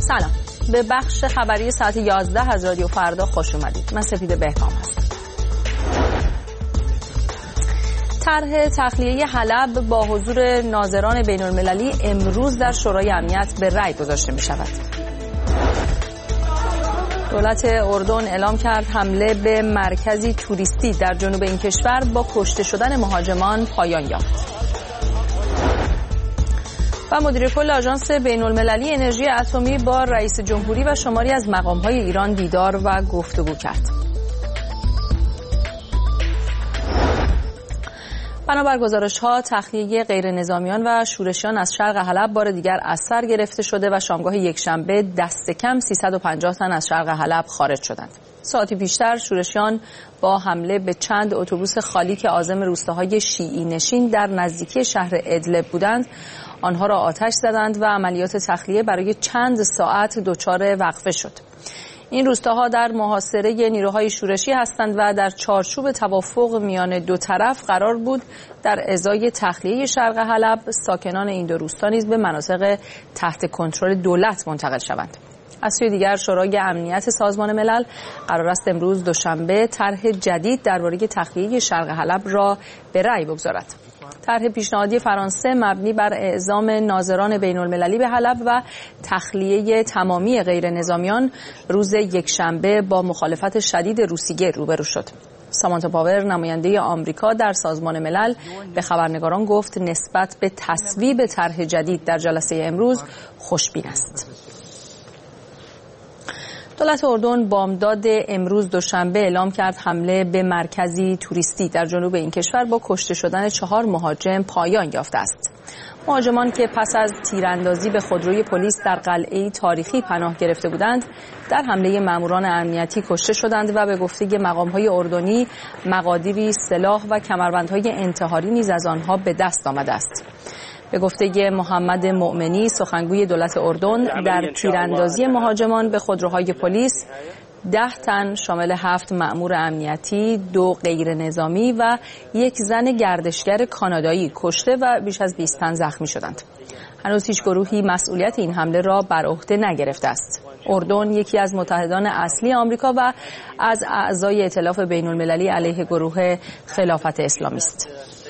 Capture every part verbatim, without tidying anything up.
سلام، به بخش خبری ساعت یازده از رادیو فردا خوش اومدید. من سپید بهکام هستم. طرح تخلیه حلب با حضور ناظران بین المللی امروز در شورای امنیت به رأی گذاشته می شود. دولت اردن اعلام کرد حمله به مرکزی توریستی در جنوب این کشور با کشته شدن مهاجمان پایان یافت. و مدیر کل آژانس بین المللی انرژی اتمی با رئیس جمهوری و شماری از مقام‌های ایران دیدار و گفتگو کرد. بنابر گزارش‌ها تخلیه غیر نظامیان و شورشیان از شرق حلب بار دیگر از سر گرفته شده و شامگاه یکشنبه دست کم سیصد و پنجاه تن از شرق حلب خارج شدند. ساعتی پیشتر شورشیان با حمله به چند اتوبوس خالی که عازم روستاهای شیعی نشین در نزدیکی شهر ادلب بودند آنها را آتش زدند و عملیات تخلیه برای چند ساعت دچار وقفه شد. این روستاها در محاصره نیروهای شورشی هستند و در چارچوب توافق میان دو طرف قرار بود در ازای تخلیه شرق حلب ساکنان این دو روستا نیز به مناطق تحت کنترل دولت منتقل شوند. از سوی دیگر شورای امنیت سازمان ملل قرار است امروز دوشنبه طرح جدید درباره تخلیه شرق حلب را به رأی بگذارد. طرح پیشنهادی فرانسه مبنی بر اعزام ناظران بین المللی به حلب و تخلیه تمامی غیر نظامیان روز یکشنبه با مخالفت شدید روسیه روبرو شد. سامانتا پاور نماینده آمریکا در سازمان ملل به خبرنگاران گفت نسبت به تصویب طرح جدید در جلسه امروز خوشبین است. دولت اردن بامداد امروز دوشنبه اعلام کرد حمله به مرکزی توریستی در جنوب این کشور با کشته شدن چهار مهاجم پایان یافته است. مهاجمان که پس از تیراندازی به خودروی پلیس در قلعه تاریخی پناه گرفته بودند در حمله ماموران امنیتی کشته شدند و به گفته مقام‌های اردنی مقادیری سلاح و کمربندهای انتحاری نیز از آنها به دست آمده است. به گفته محمد مؤمنی سخنگوی دولت اردن در تیراندازی مهاجمان به خودروهای پلیس ده تن شامل هفت مأمور امنیتی، دو غیر نظامی و یک زن گردشگر کانادایی کشته و بیش از بیست تن زخمی شدند. هنوز هیچ گروهی مسئولیت این حمله را بر عهده نگرفته است. اردن یکی از متحدان اصلی آمریکا و از اعضای ائتلاف بین المللی علیه گروه خلافت اسلامی است.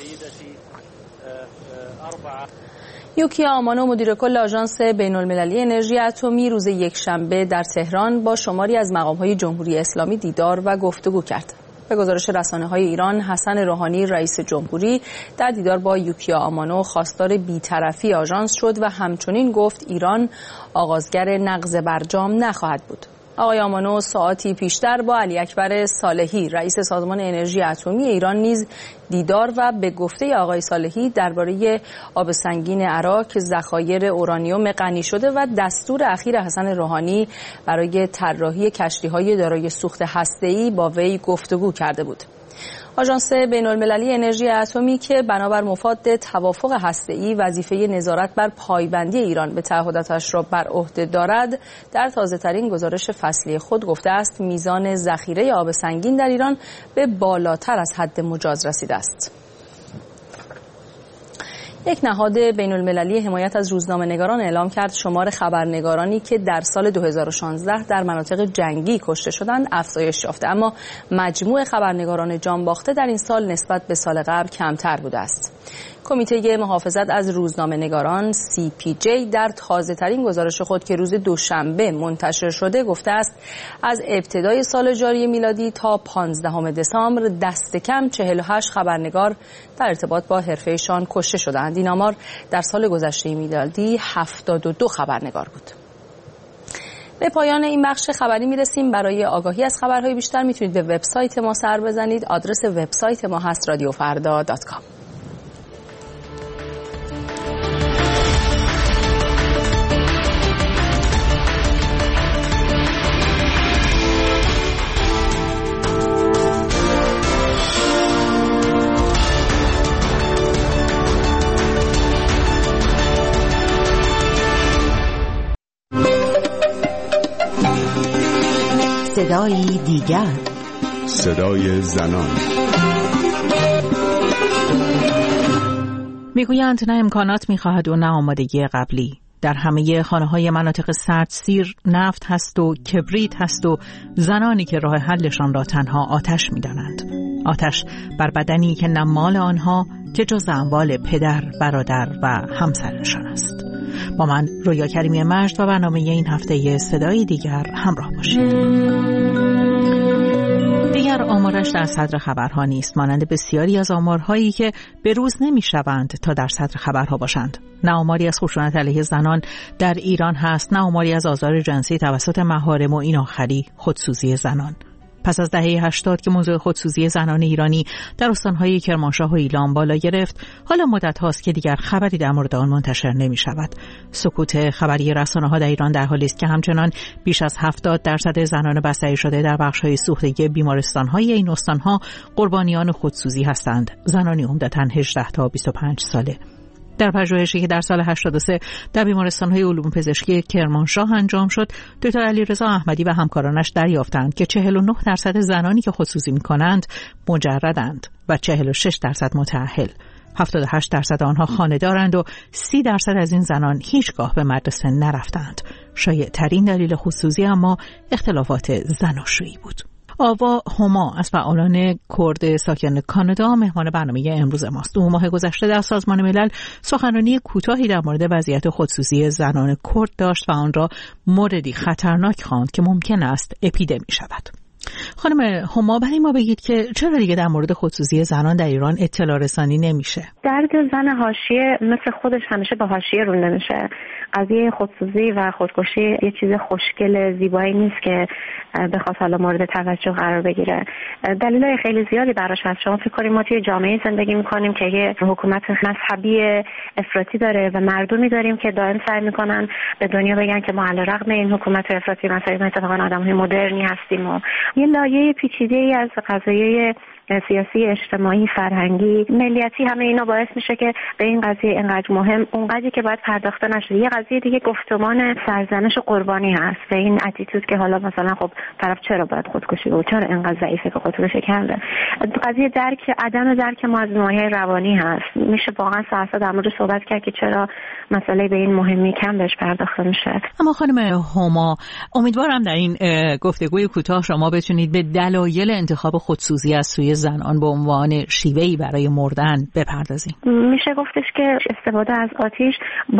یوکیا آمانو مدیر کل آژانس بین المللی انرژی اتمی روز یکشنبه در تهران با شماری از مقام‌های جمهوری اسلامی دیدار و گفتگو کرد. به گزارش رسانه‌های ایران حسن روحانی رئیس جمهوری در دیدار با یوکیا آمانو خواستار بی‌طرفی آژانس شد و همچنین گفت ایران آغازگر نقض برجام نخواهد بود. آقای آمانو ساعتی پیشتر با علی اکبر صالحی رئیس سازمان انرژی اتمی ایران نیز دیدار و به گفته آقای صالحی درباره آب سنگین عراق ذخایر اورانیوم غنی شده و دستور اخیر حسن روحانی برای طراحی کشتی‌های دارای سوخت هسته‌ای با وی گفتگو کرده بود. آژانس بین المللی انرژی اتمی که بنابر مفاد توافق هسته‌ای وظیفه نظارت بر پایبندی ایران به تعهداتش را بر عهده دارد در تازه‌ترین گزارش فصلی خود گفته است میزان ذخیره آب سنگین در ایران به بالاتر از حد مجاز رسیده است. یک نهاد بین المللی حمایت از روزنامه‌نگاران اعلام کرد شمار خبرنگارانی که در سال دو هزار و شانزده در مناطق جنگی کشته شدند افزایش یافته، اما مجموع خبرنگاران جان باخته در این سال نسبت به سال قبل کمتر بوده است. کمیته محافظت از روزنامه‌نگاران سی پی جی در تازه‌ترین گزارش خود که روز دوشنبه منتشر شده گفته است از ابتدای سال جاری میلادی تا پانزدهم دسامبر دست کم چهل و هشت خبرنگار در ارتباط با حرفه‌شان کشته شدند. این آمار در سال گذشته میلادی هفتاد و دو خبرنگار بود. به پایان این بخش خبری میرسیم. برای آگاهی از خبرهای بیشتر میتونید به وبسایت ما سر بزنید. آدرس وبسایت ما هست رادیو فردا دات کام. صدای دیگر، صدای زنان. میگویند نه امکانات میخواهد و نه آمادگی قبلی. در همه خانه‌های مناطق سردسیر نفت هست و کبریت هست و زنانی که راه حلشان را تنها آتش می‌دانند. آتش بر بدنی که نه مال آنها که جز اموال پدر، برادر و همسرشان است. با من رویا کریمی مجد و برنامه این هفته صدای دیگر همراه باشید. دیگر آمارش در صدر خبرها نیست، مانند بسیاری از آمارهایی که به روز نمی‌شوند تا در صدر خبرها باشند. نه آماری از خشونت علیه زنان در ایران هست، نه آماری از آزار جنسی توسط محارم و این آخری خودسوزی زنان. پس از دهه هشتاد که موضوع خودسوزی زنان ایرانی در استان‌های کرمانشاه و ایلام بالا گرفت، حالا مدت هاست که دیگر خبری در مورد آن منتشر نمی شود. سکوت خبری رسانه‌ها در ایران در حالی است که همچنان بیش از هفتاد درصد زنان بستری شده در بخش‌های سوختگی بیمارستان‌های این استان‌ها قربانیان خودسوزی هستند. زنانی عمدتاً هجده تا بیست و پنج ساله. در پژوهشی که در سال هشتاد و سه در بیمارستان‌های علوم پزشکی کرمانشاه انجام شد، دکتر علیرضا احمدی و همکارانش دریافتند که چهل و نه درصد زنانی که خودسوزی می‌کنند مجردند و چهل و شش درصد متأهل. هفتاد و هشت درصد آنها خانه دارند و سی درصد از این زنان هیچگاه به مدرسه نرفتند. شایع‌ترین دلیل خودسوزی اما اختلافات زناشویی بود. آوا هما از فعالان کرد ساکن کانادا مهمان برنامه امروز ماست. دو ماه گذشته در سازمان ملل سخنرانی کوتاهی در مورد وضعیت خودسوزی زنان کرد داشت و آن را موردی خطرناک خواند که ممکن است اپیدمی شود. خانم هما، برای ما بگید که چرا دیگه در مورد خودسوزی زنان در ایران اطلاع رسانی نمیشه؟ درد زن حاشیه مثل خودش همیشه به حاشیه رونده میشه. قضیه خودسوزی و خودکشی یه چیز خوشگل زیبایی نیست که بخواد حالا مورد توجه قرار بگیره. دلایل خیلی زیادی براش هست. شما فکر کنید ما توی جامعه زندگی میکنیم که یه حکومت مذهبی افراطی داره و مردمی داریم که دائم سعی میکنن به دنیا بگن که ما علیرغم این حکومت افراطی مثلا اتفاقا آدم‌های مدرنی هستیم و یه لایه پیچیده‌ای از قضایای سیاسی، اجتماعی، فرهنگی، ملیتی، همه اینا باعث میشه که به این قضیه اینقدر مهم، اونقدری که باید پرداخته نشه. یه قضیه دیگه گفتمان سرزنش قربانی هست و این اتیتود که حالا مثلا خب طرف چرا باید خودکشی کنه، چرا اینقدر ضعیفه که خودش کنه. قضیه درک عدم درک ما از نواحی روانی هست. میشه واقعا ساعت در مورد صحبت کرد که چرا مسئله به این مهمی کم بهش پرداخته میشه. اما خانم هما، امیدوارم در این گفتگوی کوتاه شما بتونید به دلایل انتخاب خودسوزی از سوی زنان به عنوان شیوهی برای مردن بپردازیم. میشه گفتش که استفاده از آتش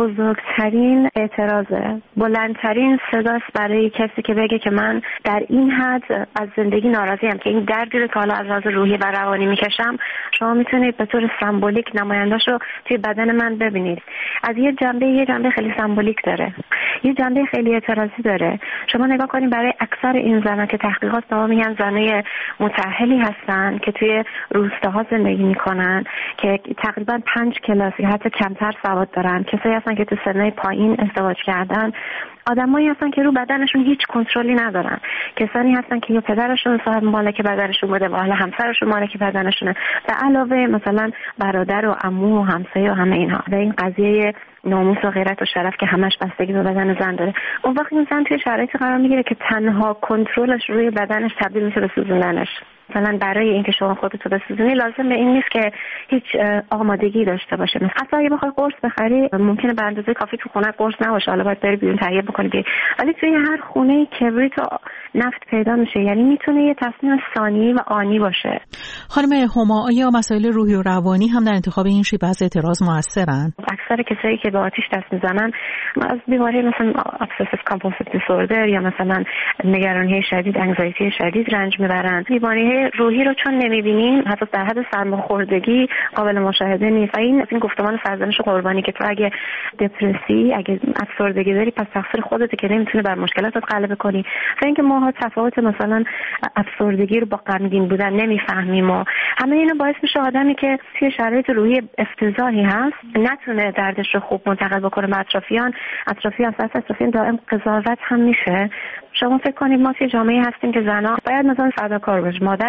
بزرگترین اعتراضه، بلندترین صداست برای کسی که بگه که من در این حد از زندگی ناراضیم که این دردی رو که حالا از لحاظ روحی و روانی میکشم شما میتونید به طور سمبولیک نماینده‌اش رو توی بدن من ببینید. از یه جنبه یه جنبه خیلی سمبولیک داره، یه جنبه خیلی اعتراضی داره. شما نگاه کنید برای اکثر این زنان که تحقیقات به میگن زنای متأهلی هستن که توی روستاها زندگی میکنن که تقریبا پنج کلاس یا حتی کمتر سواد دارن، کسایی هستن که تو سنای پایین ازدواج کردن، آدمایی هستن که رو بدنشون هیچ کنترلی ندارن، کسانی هستن که یا پدرشون صاحب مالک بدنشون بوده و حالا همسرشون مالک بدنشونه، به علاوه مثلا برادر و عمو و همسایه و همه اینها. و این قضیه ناموس و غیرت و شرف که همش بستگی به بدن زن داره. اون وقت این زن توی شرایطی قرار میگیره که تنها کنترلش روی بدنش تبدیل میشه به سوزوندنش. مثلا برای اینکه شما خودتو بسوزونی لازم به این نیست که هیچ آمادگی داشته باشه. مثلا اصلا اگه بخوای قرص بخری ممکنه به اندازه کافی تو خونه قرص نباشه، حالا باید بری بیرون تهیه بکنی بی. ولی توی هر خونه کبریت و نفت پیدا میشه، یعنی میتونه یه تصمیم ثانیه‌ای و آنی باشه. خانم هما، آیا مسائل روحی و روانی هم در انتخاب این شیوه از اعتراض موثرن؟ اکثر کسایی که به آتش دست میزنن از بیماری مثلا obsessive compulsive disorder یا مثلا نگرانی شدید، انگزایتی شدید رنج میبرن. بیماری روحی رو چون نمیبینیم، حتی در حد سرماخوردگی قابل مشاهده نیست. این از این گفتمان سرزنش قربانی که تو اگه دپرسی، اگه افسردگی داری پس تقصیر خودته که نمیتونی بر مشکلاتت غلبه کنی. و اینکه ما تفاوت مثلا افسردگی رو با غمگین بودن نمیفهمیم و همه اینا باعث میشه آدمی که توی شرایط روحی افتضاحی هست نتونه دردش رو خوب منتقل بکنه به اطرافیان. اطرافیان از اطرافیان دائم قضاوت هم میشه. شما فکر کنید ما توی جامعه هستیم که زن‌ها باید مثلا فداکار باشه، مادر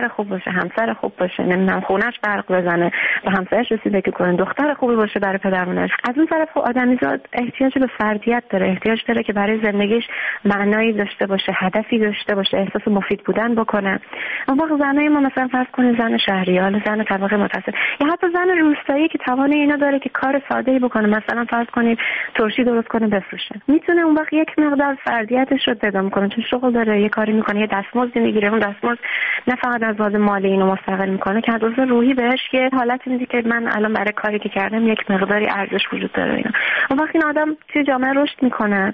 کار خوب باشه، همسر خوب باشه، نمیدونم خونش برق بزنه، به همسرش رسیدگی کنه، دختر خوبی باشه برای پدرمونش. از اون طرف آدمیزاد احتیاج به فردیت داره، احتیاج داره که برای زندگیش معنایی داشته باشه، هدفی داشته باشه، احساس مفید بودن بکنه. اون وقت زنای ما مثلا فرض کنید زن شهریار، زن طبقه متوسط یا حتی زن روستایی که توان اینا داره که کار ساده‌ای بکنه، مثلا فرض کنید ترشی درست کنه بفروشه، میتونه اون وقت یک مقدار فردیتش رو پیدا کنه، چون شغل داره، یه کاری میکنه، یه دستمزد میگیره. اون دستمزد نه فقط از لحاظ مالی اینو مستقل میکنه که از لحاظ روحی بهش یه حالتی میده که من الان برای کاری که کردم یک مقداری ارزش وجود داره. اینا اون وقت این آدم توی جامعه رشد میکنه،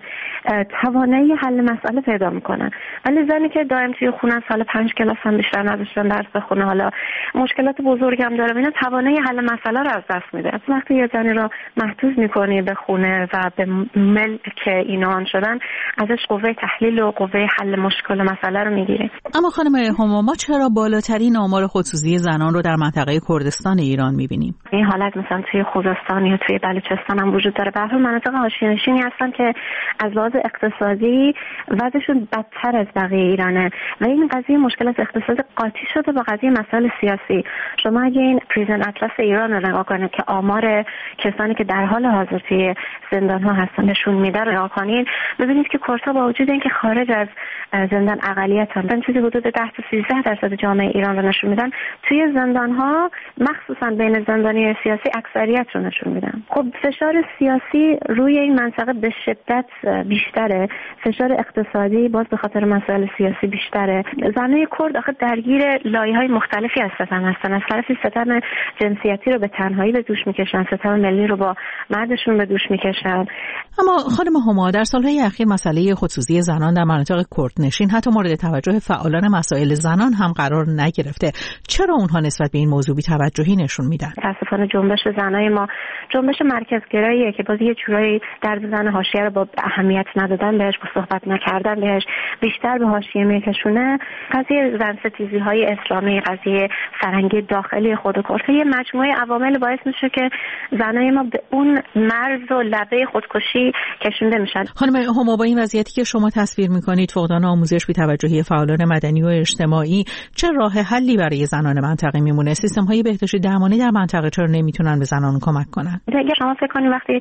توانایی حل مسئله پیدا میکنه. ولی زنی که دائم توی خونه سال پنج کلاس هم بیشتر نداشتن درس بخونه، حالا مشکلات بزرگی هم داره، اینا توانایی حل مسئله رو از دست میده. وقتی یه زنی رو محدود میکنی به خونه و به ملک اینان شدن، ازش قوه تحلیل و قوه حل مشکل مسئله رو میگیره. اما خانم هما، ما چرا بالاترین آمار خودسوزی زنان رو در منطقه کردستان ایران میبینیم؟ این حالت مثلا توی خوزستان یا توی بلوچستان هم وجود داره. به هر حال مناطق حاشیه‌نشینی هستن که از لحاظ اقتصادی وضعشون بدتر از بقیه ایرانه و این قضیه مشکلات اقتصادی قاطی شده با قضیه مسائل سیاسی. شما اگه این پریزن اطلس ایران رو نگاه کنید که آمار کسانی که در حال حاضر توی زندان ها هستن نشون میده رو نگاه کنید، ببینید که کردها با وجود اینکه خارج از زندان اقلیت هستن، چیزی حدود ده تا سیزده درصد جامعه ایران رو نشون میدن، توی زندان ها مخصوصا بین زندانی سیاسی اکثریت رو نشون میدن. خب فشار سیاسی روی این منطقه به شدت بیشتره، فشار اقتصادی باز به خاطر مسائل سیاسی بیشتره. زنای کرد آخه درگیر لایه‌های مختلفی از ستم هستن. از طرفی ستم جنسیتی رو به تنهایی به دوش میکشن، ستم ملی رو با مردشون به دوش میکشن. اما خانم هما، در سالهای اخیر مسئله خودسوزی زنان در مناطق کردنشین حتی مورد توجه فعالان مسائل زنان هم قرار نگرفته. چرا اونها نسبت به این موضوع بی توجهی نشون میدن؟ متاسفانه جنبش زنای ما جنبش مرکزگراییه که باز یه جورایی درد زن حاشیه رو با اهمیت ندادن بهش، با صحبت نکردن بهش بیشتر به حاشیه میکشونه. قضیه زن ستیزی های اسلامی، قضیه فرنگی داخلی خود کرد، یه مجموعه عوامل باعث میشه که زنای ما به اون مرز و لبه خودکشی کشونده میشن. خانم هما، با این وضعیتی که شما تصویر میکنید، فقدان آموزش، بی توجهی فعالان مدنی و اجتماعی، چه راه حلی برای زنان منطقه میمونه؟ سیستم های بهداشتی درمانی در منطقه چرا نمیتونن به زنان کمک کنن؟ اگه شما فکر کنید وقتی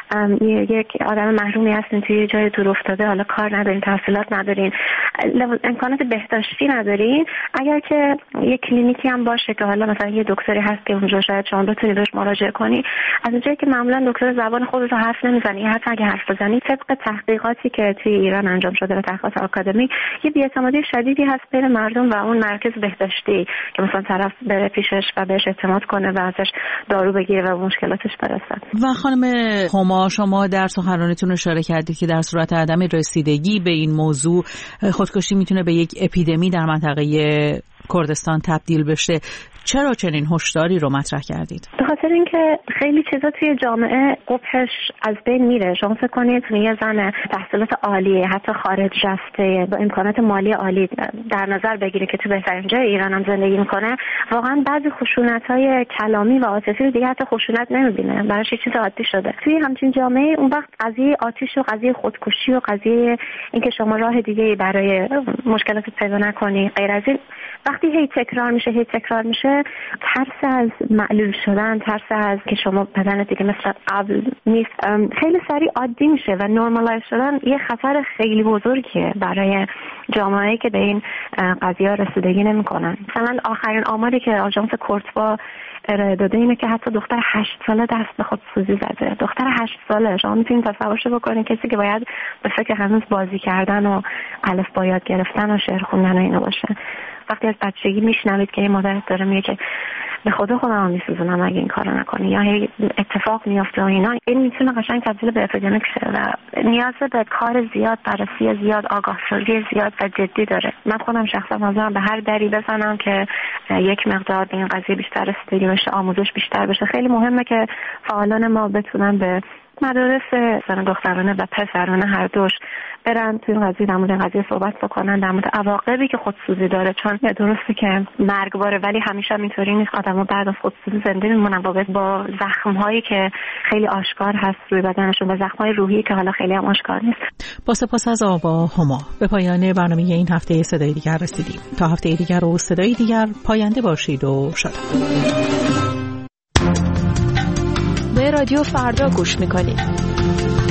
یک آدم محرومی هستین توی جای دور افتاده، حالا کار ندارین، تحصیلات ندارین، امکانات بهداشتی ندارین، اگر که یک کلینیکی هم باشه که حالا مثلا یه دکتری هست که اونجا شاید شما بتونی بهش مراجعه کنی، از اونجایی که معمولا دکتر زبان خودت رو حرف نمیزنی، حتی اگه حرف بزنی، طبق تحقیقاتی که توی ایران انجام شده و تحقیقات آکادمی، یه بی‌اعتمادی شدیدی هست بین مردم و اون مرکز بهداشتی که مثلا طرف بره پیشش و بهش اعتماد کنه و ازش دارو بگیره و مشکلاتش برسه. و خانم هما، شما در سخنرانیتون اشاره کردید که در صورت عدم رسیدگی به این موضوع خودکشی میتونه به یک اپیدمی در منطقه کردستان تبدیل بشه. چرا چنین هشداری رو مطرح کردید؟ به خاطر اینکه خیلی چیزا توی جامعه قبحش از بین میره. شما فکر کنید یه زن تحصیلات عالیه، حتی خارج رفته، با امکانات مالی عالی در نظر بگیره که تو بهترین جای ایران هم زندگی میکنه، واقعا بعضی خشونت‌های کلامی و عاطفی رو دیگه حتی خشونت نمیبینه، براش یه چیز عادی شده. توی همچین جامعه اون وقت قضیه آتش و قضیه خودکشی و قضیه اینکه شما راه دیگه‌ای برای مشکلات پیدا نکنی غیر از این، وقتی هی تکرار میشه هی تکرار میشه، ترس از معلول شدن، ترس از که شما بدنت دیگه مثل قبل نیست، خیلی سریع عادی میشه و نورمالایز شدن یه خطر خیلی بزرگیه برای جامعه‌ای که به این قضیه رسیدگی نمیکنن. مثلا آخرین آماری که آژانس کورتوا ارائه داده اینه که حتی دختر هشت ساله دست به خودسوزی زده. دختر هشت ساله، شما میتونید تصورش بکنید کسی که باید به فکر هنوز بازی کردن و الفبا یاد گرفتن و شعر خوندن و اینا باشه، وقتی از بچگی میشنوید که یه مادر داره میگه که به خدا خودم میسوزونم اگه این کارو نکنی یا هی اتفاق میفته و اینا، این میتونه قشنگ تبدیل به اپیدمیک شه و نیاز به کار زیاد، بررسی زیاد، آگاه شدگی زیاد و جدی داره. من خودم شخصا حاضرم به هر دری بزنم که یک مقدار به این قضیه بیشتر رسیدگی بشه، آموزش بیشتر بشه. خیلی مهمه که فعالان ما بتونن به مدارس زن دخترانه و پسرانه هر دوش برن توی این قضیه در مورد قضیه صحبت بکنن، در مورد عواقبی که خودسوزی داره. چون درسته که مرگباره ولی همیشه اینطوری نیست. آدم‌ها بعد از خودسوزی زنده میمونن با با زخم‌هایی که خیلی آشکار هست روی بدنشون و زخم‌های روحی که حالا خیلی هم آشکار نیست. با سپاس از آوا هما به پایان برنامه این هفته صدای دیگر رسیدیم. تا هفته دیگر و صدای دیگر پاینده باشید و شاد. به رادیو فردا گوش میکنید.